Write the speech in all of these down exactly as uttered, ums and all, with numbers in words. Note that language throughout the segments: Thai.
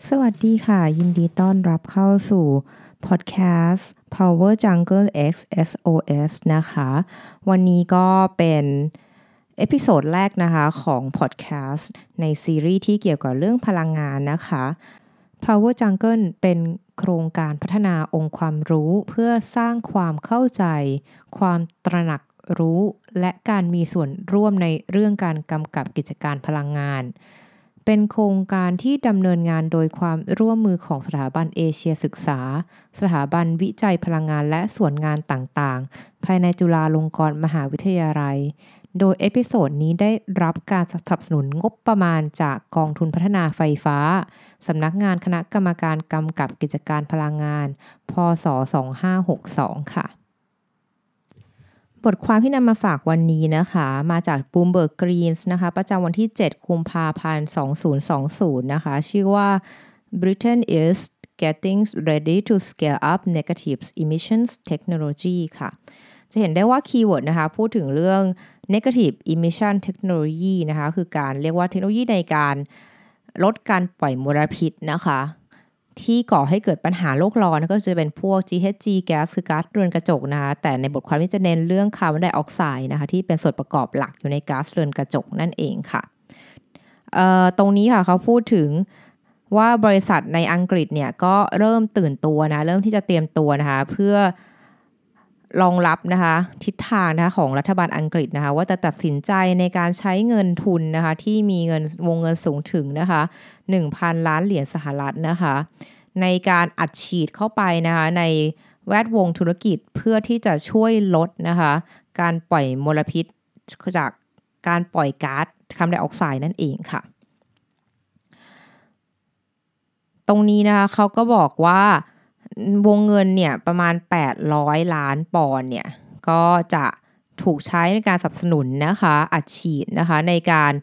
สวัสดีค่ะยินดีต้อนรับเข้าสู่พอดแคสต์ Power Jungle X เอส โอ เอส นะคะวันนี้ก็เป็นเอพิโซดแรกนะคะของพอดแคสต์ในซีรีส์ที่เกี่ยวกับเรื่องพลังงานนะคะ Power Jungle เป็นโครงการพัฒนาองค์ความรู้เพื่อสร้างความเข้าใจความตระหนักรู้และการมีส่วนร่วมในเรื่องการกำกับกิจการพลังงานเป็นโครงการที่ดำเนินงานโดยความร่วมมือของสถาบันเอเชียศึกษาสถาบันวิจัยพลังงานและส่วนงานต่างๆภายในจุฬาลงกรณ์มหาวิทยาลัยโดยเอพิโซดนี้ได้รับการสนับสนุนงบประมาณจากกองทุนพัฒนาไฟฟ้าสำนักงานคณะกรรมการกำกับกิจการพลังงานพ.ศ. สองพันห้าร้อยหกสิบสองค่ะบทความที่นำมาฝากวันนี้นะคะมาจาก Bloomberg Greens นะคะประจำวันที่เจ็ดกุมภาพันธ์สองพันยี่สิบนะคะชื่อว่า Britain is getting ready to scale up negative emissions technology ค่ะจะเห็นได้ว่าคีย์เวิร์ดนะคะพูดถึงเรื่อง negative emission technology นะคะคือการเรียกว่าเทคโนโลยีในการลดการปล่อยมลพิษนะคะที่ก่อให้เกิดปัญหาโลกร้อนก็จะเป็นพวก จี เอช จี แก๊สคือก๊าซเรือนกระจกนะคะแต่ในบทความนี้จะเน้นเรื่องคาร์บอนไดออกไซด์นะคะที่เป็นส่วนประกอบหลักอยู่ในก๊าซเรือนกระจกนั่นเองค่ะเอ่อตรงนี้ค่ะเขาพูดถึงว่าบริษัทในอังกฤษเนี่ยก็เริ่มตื่นตัวนะเริ่มที่จะเตรียมตัวนะคะเพื่อรองรับนะคะทิศทางนะคะของรัฐบาลอังกฤษนะคะว่าจะตัดสินใจในการใช้เงินทุนนะคะที่มีเงินวงเงินสูงถึงนะคะ หนึ่งพัน ล้านเหรียญสหรัฐนะคะในการอัดฉีดเข้าไปนะคะในแวดวงธุรกิจเพื่อที่จะช่วยลดนะคะการปล่อยมลพิษจากการปล่อยก๊าซคาร์บอนไดออกไซด์นั่นเองค่ะตรงนี้นะคะเขาก็บอกว่าวงเงินเนี่ยประมาณแปดร้อยล้านปอนด์เนี่ยก็จะถูกใช้ในการสนับสนุนนะคะอัดฉีดนะคะในการ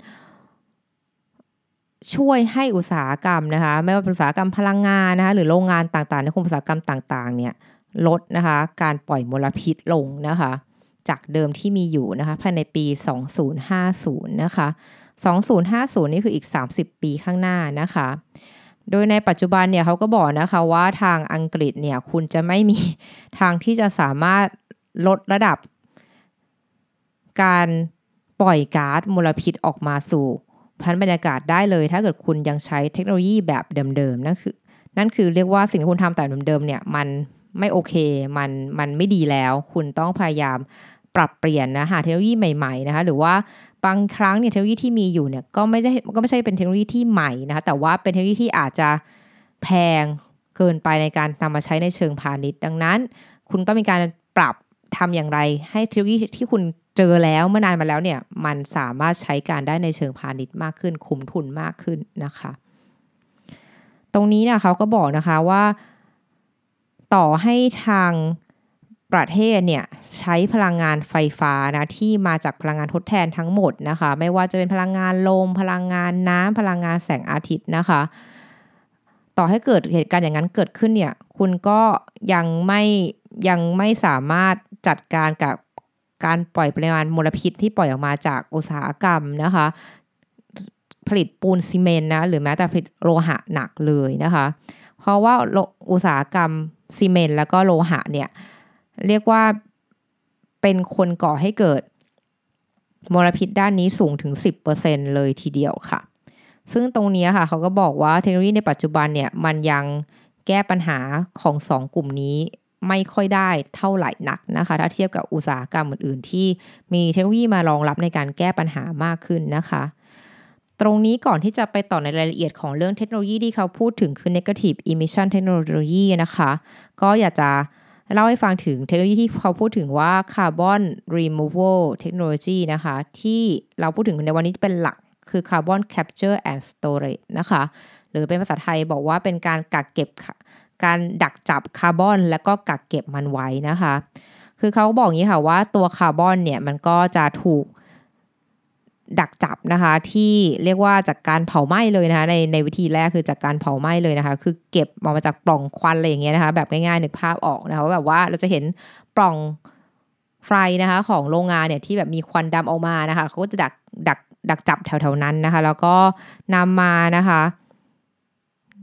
ช่วยให้อุตสาหกรรมนะคะไม่ว่าเป็นอุตสาหกรรมพลังงานนะคะหรือโรงงานต่างๆในอุตสาหกรรมต่างๆเนี่ยลดนะคะการปล่อยมลพิษลงนะคะจากเดิมที่มีอยู่นะคะภายในปีสองพันห้าสิบนะคะสองพันห้าสิบนี่คืออีกสามสิบปีข้างหน้านะคะโดยในปัจจุบันเนี่ยเขาก็บอกนะคะว่าทางอังกฤษเนี่ยคุณจะไม่มีทางที่จะสามารถลดระดับการปล่อยก๊าซมลพิษออกมาสู่พันบรรยากาศได้เลยถ้าเกิดคุณยังใช้เทคโนโลยีแบบเดิมๆนั่นคือนั่นคือเรียกว่าสิ่งที่คุณทำแต่เดิมๆเนี่ยมันไม่โอเคมันมันไม่ดีแล้วคุณต้องพยายามปรับเปลี่ยนนะหาเทคโนโลยีใหม่ๆนะคะหรือว่าบางครั้งเนี่ยเทคโนโลยีที่มีอยู่เนี่ยก็ไม่ได้ก็ไม่ใช่เป็นเทคโนโลยีที่ใหม่นะคะแต่ว่าเป็นเทคโนโลยีที่อาจจะแพงเกินไปในการนำมาใช้ในเชิงพาณิชย์ดังนั้นคุณต้องมีการปรับทำอย่างไรให้เทคโนโลยีที่คุณเจอแล้วเมื่อนานมาแล้วเนี่ยมันสามารถใช้การได้ในเชิงพาณิชย์มากขึ้นคุ้มทุนมากขึ้นนะคะตรงนี้เนี่ยเขาก็บอกนะคะว่าต่อให้ทางประเทศเนี่ยใช้พลังงานไฟฟ้านะที่มาจากพลังงานทดแทนทั้งหมดนะคะไม่ว่าจะเป็นพลังงานลมพลังงานน้ำพลังงานแสงอาทิตย์นะคะต่อให้เกิดเหตุการณ์อย่างนั้นเกิดขึ้นเนี่ยคุณก็ยังไม่ยังไม่สามารถจัดการกับการปล่อยปริมาณมลพิษที่ปล่อยออกมาจากอุตสาหกรรมนะคะผลิตปูนซีเมนต์นะหรือแม้แต่ผลิตโลหะหนักเลยนะคะเพราะว่าอุตสาหกรรมซีเมนต์แล้วก็โลหะเนี่ยเรียกว่าเป็นคนก่อให้เกิดมลพิษด้านนี้สูงถึง สิบเปอร์เซ็นต์ เลยทีเดียวค่ะซึ่งตรงนี้ค่ะเขาก็บอกว่าเทคโนโลยีในปัจจุบันเนี่ยมันยังแก้ปัญหาของสองกลุ่มนี้ไม่ค่อยได้เท่าไหร่นักนะคะถ้าเทียบกับอุตสาหกรรมอื่นๆที่มีเทคโนโลยีมารองรับในการแก้ปัญหามากขึ้นนะคะตรงนี้ก่อนที่จะไปต่อในรายละเอียดของเรื่องเทคโนโลยีที่เขาพูดถึงคือ negative emission technology นะคะก็อยากจะเล่าให้ฟังถึงเทคโนโลยีที่เขาพูดถึงว่า carbon removal technology นะคะที่เราพูดถึงในวันนี้เป็นหลักคือ carbon capture and storage นะคะหรือเป็นภาษาไทยบอกว่าเป็นการกักเก็บการดักจับคาร์บอนแล้วก็กักเก็บมันไว้นะคะคือเขาบอกอย่างนี้ค่ะว่าตัวคาร์บอนเนี่ยมันก็จะถูกดักจับนะคะที่เรียกว่าจากการเผาไหม้เลยนะคะในในวิธีแรกคือจากการเผาไหม้เลยนะคะคือเก็บออกมาจากปล่องควันอะไรอย่างเงี้ยนะคะแบบง่ายๆนึกภาพออกนะคะแบบว่าเราจะเห็นปล่องไฟนะคะของโรงงานเนี่ยที่แบบมีควันดำออกมานะคะเขาก็จะดักดักดักจับแถวๆนั้นนะคะแล้วก็นำมานะคะ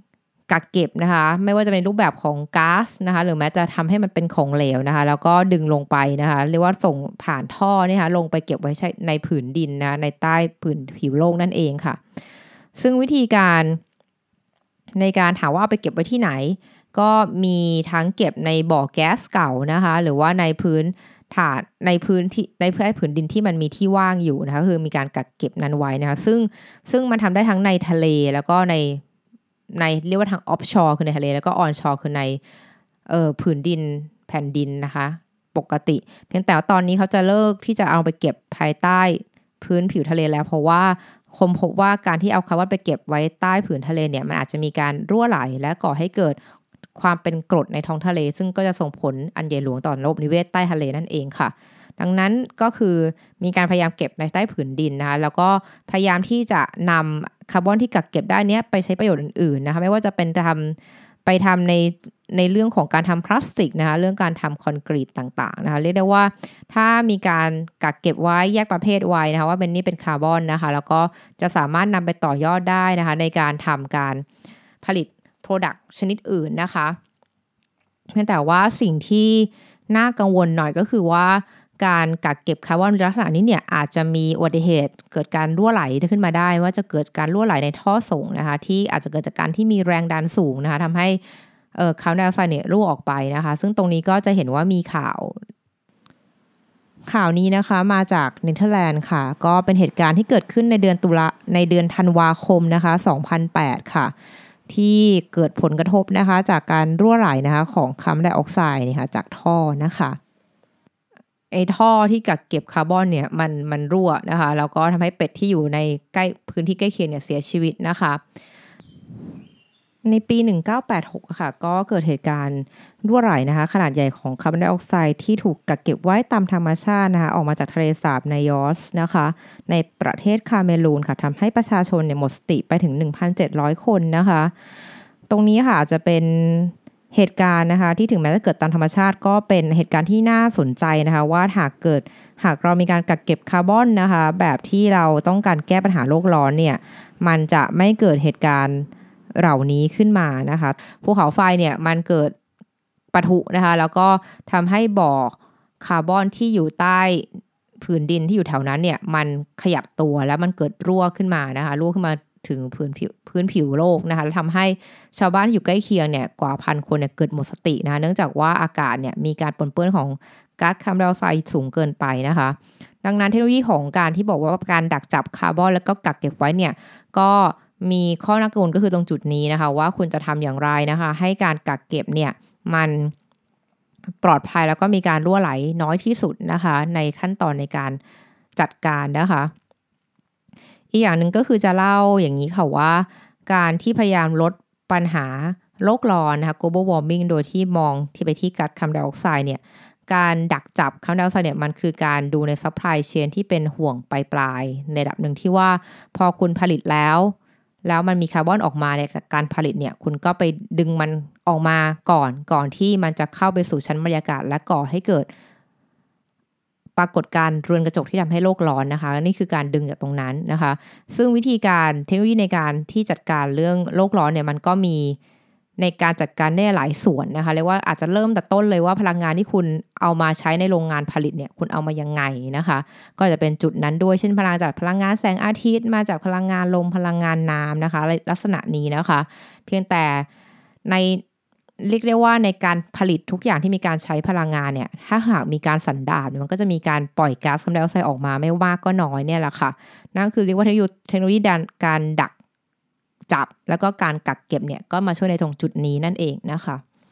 กักเก็บนะคะไม่ว่าจะเป็นรูปแบบของก๊าซนะคะหรือแม้จะทำให้มันเป็นของเหลวนะคะแล้วก็ดึงลงไปนะคะเรียกว่าส่งผ่านท่อนี่ค่ะลงไปเก็บไว้ในผืนดินนะในใต้ผืนผิวโลกนั่นเองค่ะซึ่งวิธีการในการถามว่าเอาไปเก็บไว้ที่ไหนก็มีทั้งเก็บในบ่อแก๊สเก่านะคะหรือว่าในพื้นถาดในพื้นที่ในพื้นผืนดินที่มันมีที่ว่างอยู่นะคะคือมีการกักเก็บนั้นไว้นะคะซึ่งซึ่งมันทำได้ทั้งในทะเลแล้วก็ในในเรียกว่าทางออฟชอร์คือในทะเลแล้วก็ออนชอร์คือในเอ่อผืนดินแผ่นดินนะคะปกติเพียงแต่ว่าตอนนี้เขาจะเลิกที่จะเอาไปเก็บภายใต้พื้นผิวทะเลแล้วเพราะว่าคมพบว่าการที่เอาคาร์บอนไปเก็บไว้ใต้ผืนทะเลเนี่ยมันอาจจะมีการรั่วไหลและก่อให้เกิดความเป็นกรดในท้องทะเลซึ่งก็จะส่งผลอันใหญ่หลวงต่อระบบนิเวศใต้ทะเลนั่นเองค่ะดังนั้นก็คือมีการพยายามเก็บในใต้ผืนดินนะคะแล้วก็พยายามที่จะนำคาร์บอนที่กักเก็บได้นี้ไปใช้ประโยชน์อื่นๆนะคะไม่ว่าจะเป็นทำไปทำในในเรื่องของการทำพลาสติกนะคะเรื่องการทำคอนกรีตต่างๆนะคะเรียกได้ว่าถ้ามีการกักเก็บไว้แยกประเภทไว้นะคะว่าเป็นนี่เป็นคาร์บอนนะคะแล้วก็จะสามารถนำไปต่อยอดได้นะคะในการทำการผลิต product ชนิดอื่นนะคะเพียงแต่ว่าสิ่งที่น่ากังวลหน่อยก็คือว่าการกักเก็บคาร์บอนในลักษณะนี้เนี่ยอาจจะมีอุบัติเหตุเกิดการรั่วไหลขึ้นมาได้ว่าจะเกิดการรั่วไหลในท่อส่งนะคะที่อาจจะเกิดจากการที่มีแรงดันสูงนะคะทำให้เอ่อคาร์บอนไดออกไซด์เนี่ยรั่วออกไปนะคะซึ่งตรงนี้ก็จะเห็นว่ามีข่าวข่าวนี้นะคะมาจากเนเธอร์แลนด์ค่ะก็เป็นเหตุการณ์ที่เกิดขึ้นในเดือนตุลาในเดือนธันวาคมนะคะสองพันแปดค่ะที่เกิดผลกระทบนะคะจากการรั่วไหลนะคะของคาร์บอนไดออกไซด์นะคะจากท่อนะคะไอ้ท่อที่กักเก็บคาร์บอนเนี่ยมันมันรั่วนะคะแล้วก็ทำให้เป็ดที่อยู่ในใกล้พื้นที่ใกล้เคียงเนี่ยเสียชีวิตนะคะในปีหนึ่งพันเก้าร้อยแปดสิบหกค่ะก็เกิดเหตุการณ์รั่วไหลนะคะขนาดใหญ่ของคาร์บอนไดออกไซด์ที่ถูกกักเก็บไว้ตามธรรมชาตินะคะออกมาจากทะเลสาบไนยอสนะคะในประเทศคาเมรูนค่ะทำให้ประชาชนเนี่ยหมดสติไปถึง หนึ่งพันเจ็ดร้อย คนนะคะตรงนี้ค่ะอาจจะเป็นเหตุการณ์นะคะที่ถึงแม้จะเกิดตามธรรมชาติก็เป็นเหตุการณ์ที่น่าสนใจนะคะว่าหากเกิดหากเรามีการกักเก็บคาร์บอนนะคะแบบที่เราต้องการแก้ปัญหาโลกร้อนเนี่ยมันจะไม่เกิดเหตุการณ์เหล่านี้ขึ้นมานะคะภูเขาไฟเนี่ยมันเกิดปะทุนะคะแล้วก็ทำให้บ่อคาร์บอนที่อยู่ใต้ผืนดินที่อยู่แถวนั้นเนี่ยมันขยับตัวแล้วมันเกิดรั่วขึ้นมานะคะรั่วขึ้นมาถึงพื้นผิวพื้นผิวโลกนะคะแล้วทำให้ชาวบ้านที่อยู่ใกล้เคียงเนี่ยกว่าพันคนเนี่ยเกิดหมดสตินะคะเนื่องจากว่าอากาศเนี่ยมีการปนเปื้อนของก๊าซคาร์บอนไดออกไซด์สูงเกินไปนะคะดังนั้นเทคโนโลยีของการที่บอกว่าการดักจับคาร์บอนแล้วก็กักเก็บไว้เนี่ยก็มีข้อน่ากังวลก็คือตรงจุดนี้นะคะว่าคุณจะทำอย่างไรนะคะให้การกักเก็บเนี่ยมันปลอดภัยแล้วก็มีการรั่วไหลน้อยที่สุดนะคะในขั้นตอนในการจัดการนะคะอีกอย่างหนึ่งก็คือจะเล่าอย่างนี้ค่ะว่าการที่พยายามลดปัญหาโลกร้อนนะคะ global warming โดยที่มองที่ไปที่ก๊าซคาร์บอนไดออกไซด์เนี่ยการดักจับคาร์บอนไดออกไซด์เนี่ยมันคือการดูใน supply chain ที่เป็นห่วงปลายๆในระดับหนึ่งที่ว่าพอคุณผลิตแล้วแล้วมันมีคาร์บอนออกมาจากการผลิตเนี่ยคุณก็ไปดึงมันออกมาก่อนก่อนที่มันจะเข้าไปสู่ชั้นบรรยากาศและก่อให้เกิดปรากฏการณ์เรือนกระจกที่ทำให้โลกร้อนนะคะนี่คือการดึงจากตรงนั้นนะคะซึ่งวิธีการเทคโนโลยีในการที่จัดการเรื่องโลกร้อนเนี่ยมันก็มีในการจัดการได้หลายส่วนนะคะเรียกว่าอาจจะเริ่มแต่ต้นเลยว่าพลังงานที่คุณเอามาใช้ในโรงงานผลิตเนี่ยคุณเอามายังไงนะคะก็จะเป็นจุดนั้นด้วยเช่นพลังจากพลังงานแสงอาทิตย์มาจากพลังงานลมพลังงานน้ำนะคะลักษณะนี้นะคะเพียงแต่ในเรียกได้ว่าในการผลิตทุกอย่างที่มีการใช้พลังงานเนี่ยถ้าหากมีการสันดาปมันก็จะมีการปล่อยก๊าซคาร์บอนไดออกไซด์ออกมาไม่มากก็น้อยเนี่ยแหละค่ะนั่นคือเรียกว่าเทคโนโลยีการดักจับแล้วก็การกักเก็บเนี่ยก็มาช่วยในตรงจุดนี้นั่นเองนะคะ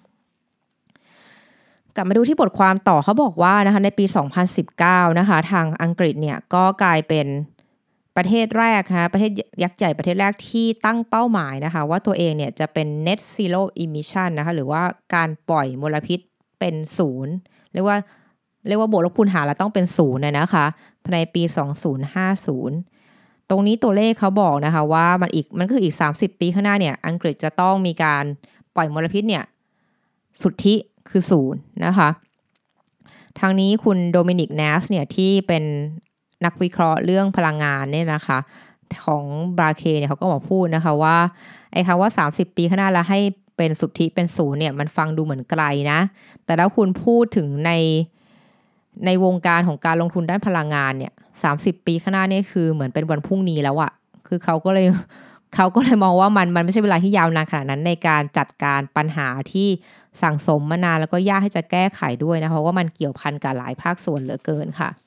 กลับมาดูที่บทความต่อเขาบอกว่านะคะในปีสองพันสิบเก้านะคะทางอังกฤษเนี่ยก็กลายเป็นประเทศแรกนะคะประเทศยักษ์ใหญ่ประเทศแรกที่ตั้งเป้าหมายนะคะว่าตัวเองเนี่ยจะเป็น net zero emission นะคะหรือว่าการปล่อยมลพิษเป็นศูนย์เรียกว่าเรียกว่าบวกลบคูณหารแล้วต้องเป็นศูนย์นะคะในปีสองพันห้าสิบตรงนี้ตัวเลขเขาบอกนะคะว่ามันอีกมันคืออีกสามสิบปีข้างหน้าเนี่ยอังกฤษจะต้องมีการปล่อยมลพิษเนี่ยสุทธิคือศูนย์นะคะทางนี้คุณโดมินิก แนสเนี่ยที่เป็นนักวิเคราะห์เรื่องพลังงานเนี่ยนะคะของบราเคเนี่ยเขาก็บอกพูดนะคะว่าไอ้คำว่าสามสิบปีข้างหน้าแล้วให้เป็นสุทธิเป็นศูนย์เนี่ยมันฟังดูเหมือนไกลนะแต่ถ้าคุณพูดถึงในในวงการของการลงทุนด้านพลังงานเนี่ยสามสิบปีข้างหน้านี่คือเหมือนเป็นวันพรุ่งนี้แล้วอะคือเขาก็เลยเขาก็เลยมองว่ามันมันไม่ใช่เวลาที่ยาวนานขนาดนั้นในการจัดการปัญหาที่สั่งสมมานานแล้วก็ยากให้จะแก้ไขด้วยนะเพราะว่ามันเกี่ยวพันกับหลายภาคส่วนเหลือเกินค่ะ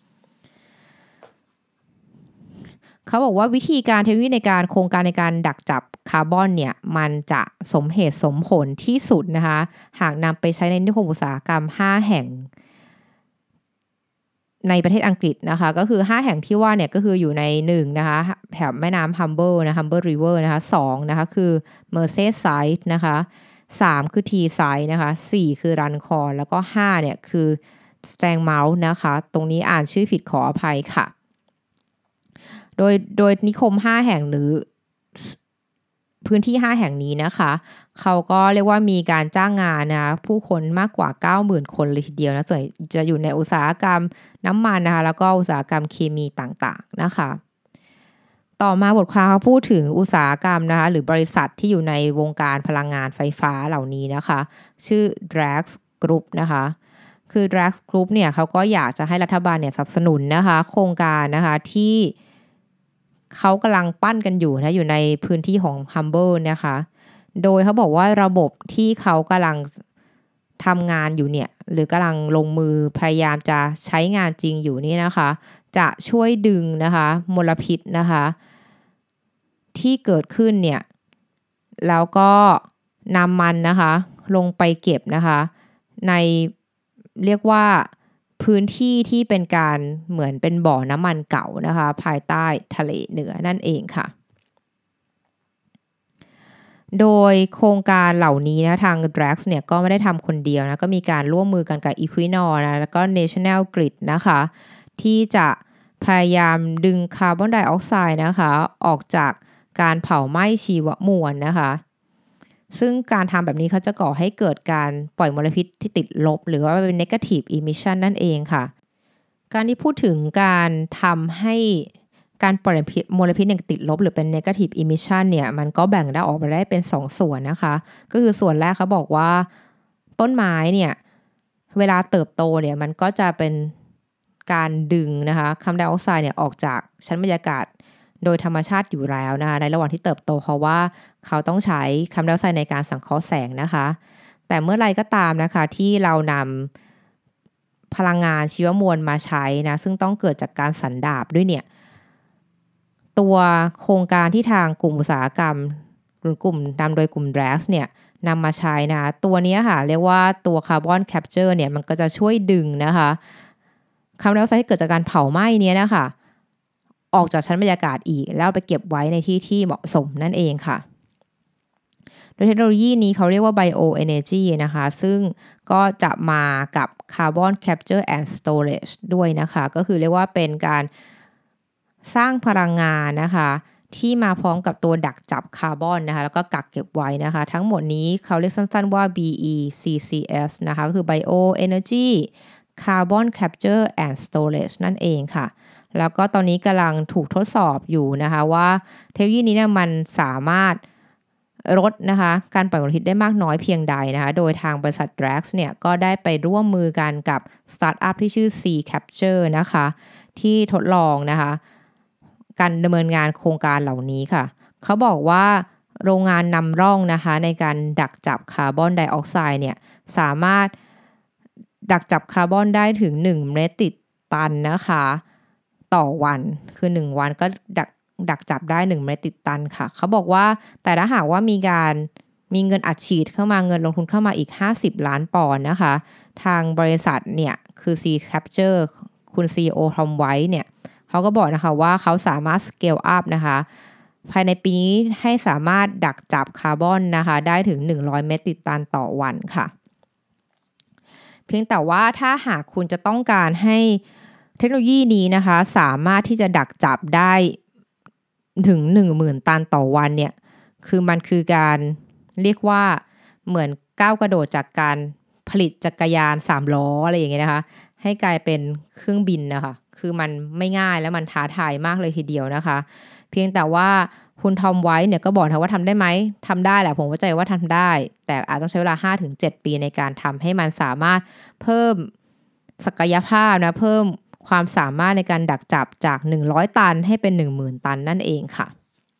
เขาบอกว่าวิธีการเทคโนโลยีในการโครงการในการดักจับคาร์บอนเนี่ยมันจะสมเหตุสมผลที่สุดนะคะหากนำไปใช้ในนิคมอุตสาหกรรมห้าแห่งในประเทศอังกฤษนะคะก็คือห้าแห่งที่ว่าเนี่ยก็คืออยู่ในหนึ่งนะคะแถบแม่น้ำฮัมเบิลนะฮัมเบิลริเวอร์นะคะสองนะคะคือเมอร์เซย์ไซด์นะคะสามคือทีไซด์นะคะสี่คือรันคอร์แล้วก็ห้าเนี่ยคือสแตงเมาส์นะคะตรงนี้อ่านชื่อผิดขออภัยค่ะโดยโดยนิคมห้าแห่งหรือพื้นที่ห้าแห่งนี้นะคะเขาก็เรียกว่ามีการจ้างงานนะผู้คนมากกว่า เก้าหมื่น คนเลยทีเดียวนะส่วนจะอยู่ในอุตสาหกรรมน้ำมันนะคะแล้วก็อุตสาหกรรมเคมีต่างๆนะคะต่อมาบทความเขาพูดถึงอุตสาหกรรมนะคะหรือบริษัทที่อยู่ในวงการพลังงานไฟฟ้าเหล่านี้นะคะชื่อ Drax Group นะคะคือ Drax Group เนี่ยเขาก็อยากจะให้รัฐบาลเนี่ยสนับสนุนนะคะโครงการนะคะที่เขากำลังปั้นกันอยู่นะอยู่ในพื้นที่ของ Humble นะคะโดยเขาบอกว่าระบบที่เขากำลังทำงานอยู่เนี่ยหรือกำลังลงมือพยายามจะใช้งานจริงอยู่นี่นะคะจะช่วยดึงนะคะมลพิษนะคะที่เกิดขึ้นเนี่ยแล้วก็นำมันนะคะลงไปเก็บนะคะในเรียกว่าพื้นที่ที่เป็นการเหมือนเป็นบ่อน้ำมันเก่านะคะภายใต้ทะเลเหนือนั่นเองค่ะโดยโครงการเหล่านี้นะทาง Drax เนี่ยก็ไม่ได้ทำคนเดียวนะก็มีการร่วมมือกันกับ Equinor นะแล้วก็ National Grid นะคะที่จะพยายามดึงคาร์บอนไดออกไซด์นะคะออกจากการเผาไหม้ชีวมวลนะคะซึ่งการทำแบบนี้เขาจะก่อให้เกิดการปล่อยมลพิษที่ติดลบหรือว่าเป็น negative emission นั่นเองค่ะการที่พูดถึงการทำให้การปล่อยมลพิษเนี่ยติดลบหรือเป็น negative emission เนี่ยมันก็แบ่งได้ออกไปได้เป็นสองส่วนนะคะก็คือส่วนแรกเขาบอกว่าต้นไม้เนี่ยเวลาเติบโตเนี่ยมันก็จะเป็นการดึงนะคะคาร์บอนไดออกไซด์เนี่ยออกจากชั้นบรรยากาศโดยธรรมชาติอยู่แล้วนะคะในระหว่างที่เติบโตเพราะว่าเขาต้องใช้คาร์บอนไดออกไซด์ในการสังเคราะห์แสงนะคะแต่เมื่อไรก็ตามนะคะที่เรานำพลังงานชีวมวลมาใช้นะซึ่งต้องเกิดจากการสันดาปด้วยเนี่ยตัวโครงการที่ทางกลุ่มอุตสาหกรรมหรือกลุ่มนำโดยกลุ่ม Drax เนี่ยนำมาใช้นะตัวนี้ค่ะเรียกว่าตัวคาร์บอนแคปเจอร์เนี่ยมันก็จะช่วยดึงนะคะคาร์บอนไดออกไซด์ที่เกิดจากการเผาไหม้นี้นะคะออกจากชั้นบรรยากาศอีกแล้วไปเก็บไว้ในที่ที่เหมาะสมนั่นเองค่ะโดยเทคโนโลยีนี้เขาเรียกว่า Bioenergy นะคะซึ่งก็จะมากับ Carbon Capture and Storage ด้วยนะคะก็คือเรียกว่าเป็นการสร้างพลังงานนะคะที่มาพร้อมกับตัวดักจับคาร์บอนนะคะแล้วก็กักเก็บไว้นะคะทั้งหมดนี้เขาเรียกสั้นๆว่า บี อี ซี ซี เอส นะคะก็คือ Bioenergy Carbon Capture and Storage นั่นเองค่ะแล้วก็ตอนนี้กำลังถูกทดสอบอยู่นะคะว่าเทคโนโลยีนี้เนี่ยมันสามารถลดนะคะการปล่อยมลพิษได้มากน้อยเพียงใดนะคะโดยทางบริษัท Drax เนี่ยก็ได้ไปร่วมมือกันกับสตาร์ทอัพที่ชื่อ C Capture นะคะที่ทดลองนะคะการดำเนินงานโครงการเหล่านี้ค่ะเขาบอกว่าโรงงานนำร่องนะคะในการดักจับคาร์บอนไดออกไซด์เนี่ยสามารถดักจับคาร์บอนได้ถึงหนึ่งเมตริกตันนะคะต่อวันคือหนึ่งวันก็ดักดักจับได้หนึ่งเมตริกตันค่ะเขาบอกว่าแต่ถ้าหากว่ามีการมีเงินอัดฉีดเข้ามาเงินลงทุนเข้ามาอีกห้าสิบล้านปอนด์นะคะทางบริษัทเนี่ยคือ C Capture คุณ ซี อี โอ Tom White เนี่ยเขาก็บอกนะคะว่าเขาสามารถ scale up นะคะภายในปีนี้ให้สามารถดักจับคาร์บอนนะคะได้ถึงหนึ่งร้อยเมตริกตันต่อวันค่ะเพียงแต่ว่าถ้าหากคุณจะต้องการให้เทคโนโลยีนี้นะคะสามารถที่จะดักจับได้ถึง หนึ่งหมื่น ตันต่อวันเนี่ยคือมันคือการเรียกว่าเหมือนก้าวกระโดดจากการผลิตจักรยานสามล้ออะไรอย่างเงี้ยนะคะให้กลายเป็นเครื่องบินนะคะคือมันไม่ง่ายและมันท้าทายมากเลยทีเดียวนะคะเพียงแต่ว่าคุณทอมไวท์เนี่ยก็บอกนะว่าทำได้ไหมทำได้แหละผมเข้าใจว่าทำได้แต่อาจต้องใช้เวลา ห้าถึงเจ็ด ปีในการทำให้มันสามารถเพิ่มศักยภาพนะเพิ่มความสามารถในการดักจับจากหนึ่งร้อยตันให้เป็น หนึ่งหมื่น ตันนั่นเองค่ะ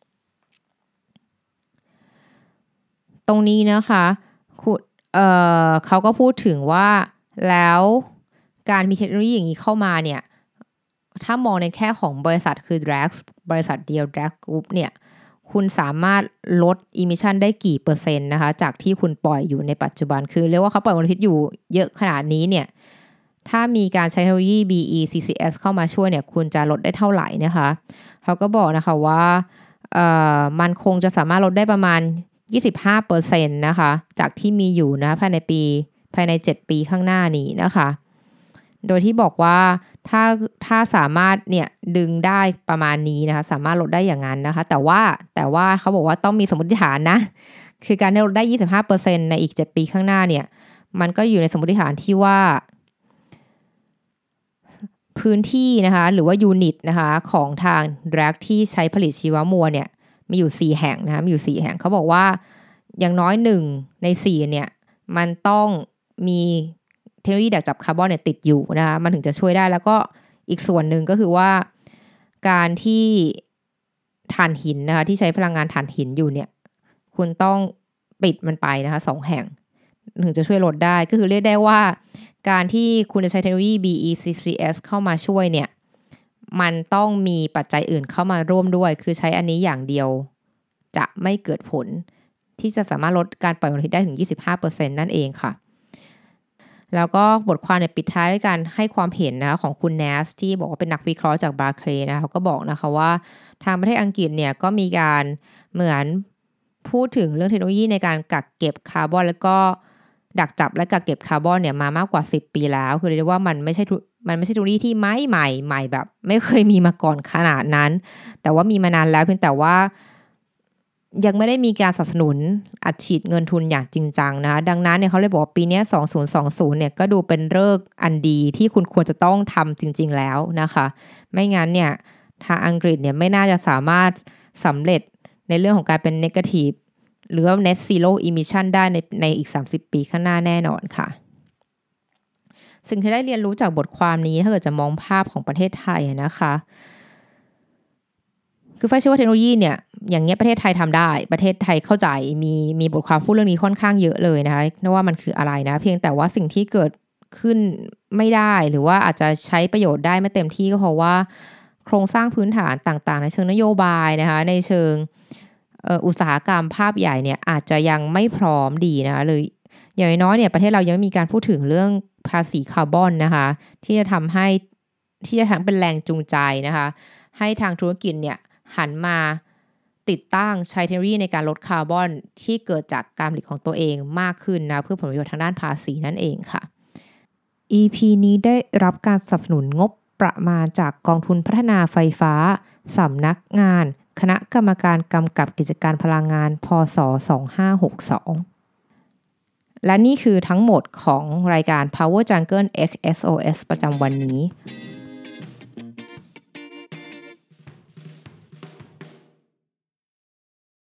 ตรงนี้นะคะเอ่อเขาก็พูดถึงว่าแล้วการมีเทคโนโลยีอย่างนี้เข้ามาเนี่ยถ้ามองในแค่ของบริษัทคือ Drax บริษัทเดียว Drax Group เนี่ยคุณสามารถลด emission ได้กี่เปอร์เซ็นต์นะคะจากที่คุณปล่อยอยู่ในปัจจุบันคือเรียกว่าเขาปล่อยมลพิษอยู่เยอะขนาดนี้เนี่ยถ้ามีการใช้เทคโนโลยี บี อี ซี ซี เอส เข้ามาช่วยเนี่ยคุณจะลดได้เท่าไหร่นะคะเขาก็บอกนะคะว่าเอ่อมันคงจะสามารถลดได้ประมาณ ยี่สิบห้าเปอร์เซ็นต์ นะคะจากที่มีอยู่นะภายในปีภายในเจ็ดปีข้างหน้านี้นะคะโดยที่บอกว่าถ้าถ้าสามารถเนี่ยดึงได้ประมาณนี้นะคะสามารถลดได้อย่างนั้นนะคะแต่ว่าแต่ว่าเขาบอกว่าต้องมีสมมติฐานนะคือการลดได้ ยี่สิบห้าเปอร์เซ็นต์ ในอีกเจ็ดปีข้างหน้าเนี่ยมันก็อยู่ในสมมติฐานที่ว่าพื้นที่นะคะหรือว่ายูนิตนะคะของทาง Drax ที่ใช้ผลิตชีวมวลเนี่ยมีอยู่สี่แห่งนะคะมีอยู่สี่แห่งเขาบอกว่าอย่างน้อยหนึ่งในสี่เนี่ยมันต้องมีเทคโนโลยีดักจับคาร์บอนเนี่ยติดอยู่นะคะมันถึงจะช่วยได้แล้วก็อีกส่วนหนึ่งก็คือว่าการที่ถ่านหินนะคะที่ใช้พลังงานถ่านหินอยู่เนี่ยคุณต้องปิดมันไปนะคะสองแห่งถึงจะช่วยลดได้ก็คือเรียกได้ว่าการที่คุณจะใช้เทคโนโลยี บี อี ซี ซี เอส เข้ามาช่วยเนี่ยมันต้องมีปัจจัยอื่นเข้ามาร่วมด้วยคือใช้อันนี้อย่างเดียวจะไม่เกิดผลที่จะสามารถลดการปล่อยมลพิษได้ถึง ยี่สิบห้าเปอร์เซ็นต์ นั่นเองค่ะแล้วก็บทความเนี่ยปิดท้ายด้วยการให้ความเห็นนะคะของคุณแนสที่บอกว่าเป็นนักวิเคราะห์จากบาร์เคลย์นะเขาก็บอกนะคะว่าทางประเทศอังกฤษเนี่ยก็มีการเหมือนพูดถึงเรื่องเทคโนโลยีในการกักเก็บคาร์บอนแล้วก็ดักจับและกักเก็บคาร์บอนเนี่ยมามากกว่าสิบปีแล้วคือเรียกว่ามันไม่ใช่มันไม่ใช่เทคโนโลยีที่ใหม่ใหม่ใหม่แบบไม่เคยมีมาก่อนขนาดนั้นแต่ว่ามีมานานแล้วเพียงแต่ว่ายังไม่ได้มีการสนับสนุนอัดฉีดเงินทุนอย่างจริงจังนะคะดังนั้นเนี่ยเขาเลยบอกว่าปีนี้สองพันยี่สิบเนี่ยก็ดูเป็นฤกษ์อันดีที่คุณควรจะต้องทำจริงๆแล้วนะคะไม่งั้นเนี่ยทางอังกฤษเนี่ยไม่น่าจะสามารถสำเร็จในเรื่องของการเป็น negative หรือว่า net zero emission ได้ในในอีกสามสิบปีข้างหน้าแน่นอนค่ะสิ่งที่ได้เรียนรู้จากบทความนี้ถ้าเกิดจะมองภาพของประเทศไทยนะคะคือไฟเชื่อว่าเทคโนโลยีเนี่ยอย่างเงี้ยประเทศไทยทำได้ประเทศไทยเข้าใจมีมีบทความพูดเรื่องนี้ค่อนข้างเยอะเลยนะคะว่ามันคืออะไรนะเพียงแต่ว่าสิ่งที่เกิดขึ้นไม่ได้หรือว่าอาจจะใช้ประโยชน์ได้ไม่เต็มที่ก็เพราะว่าโครงสร้างพื้นฐานต่างๆในเชิงนโยบายนะคะในเชิงอุตสาหกรรมภาพใหญ่เนี่ยอาจจะยังไม่พร้อมดีนะคะเลยอย่างน้อยเนี่ยประเทศเรายังไม่มีการพูดถึงเรื่องภาษีคาร์บอนนะคะที่จะทำให้ที่จะทำเป็นแรงจูงใจนะคะให้ทางธุรกิจเนี่ยหันมาติดตั้งใช้เทคโนโลยีในการลดคาร์บอนที่เกิดจากการผลิตของตัวเองมากขึ้นนะเพื่อผลประโยชน์ทางด้านภาษีนั่นเองค่ะ อี พี นี้ได้รับการสนับสนุนงบประมาณจากกองทุนพัฒนาไฟฟ้าสำนักงานคณะกรรมการกำกับกิจการพลังงานพ.ศ. สองพันห้าร้อยหกสิบสองและนี่คือทั้งหมดของรายการ Power Jungle เอ็กซ์ เอส โอ เอส ประจำวันนี้